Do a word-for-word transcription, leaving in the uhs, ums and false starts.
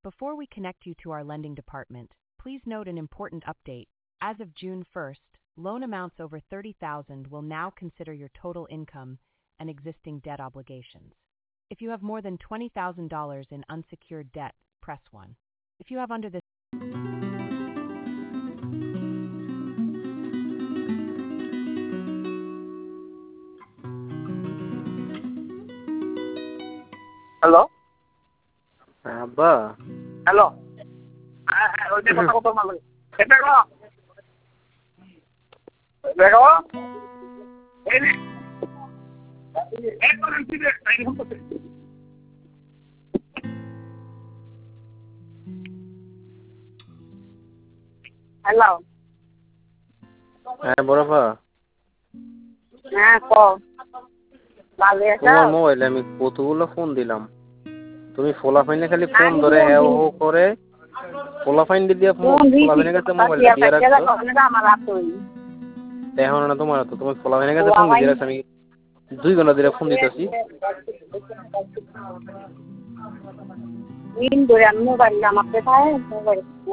Before we connect you to our lending department, please note an important update. As of June first, loan amounts over thirty thousand dollars will now consider your total income and existing debt obligations. If you have more than twenty thousand dollars in unsecured debt, press one. If you have under this Hello? Abba. Hello? Ah, hoy te কথা কত মাল এটা গো দেখো এই নে একবার আনছি রে তাই ফোন করতে হ্যালো হ্যাঁ বড়পা হ্যাঁ ক ভালো আছো তোমার মোবাইলে আমি কতগুলো ফোন দিলাম তুমি ফোলাফাইনে খালি ফোন ধরে হ্যাঁ ও করে ফোলাফাইন দিয়ে ফোন ফোলাফাইনের কাছে মোবাইলটা দিয়ে রাখছো এখন না তোমার তো তোমার ফোলাফাইনের কাছে ফোন দিয়ে রাখছো আমি দুই ঘন্টা ধরে ফোন দিতেছি দিন ধরে আমি মোবাইল আমার কোথায় মোবাইল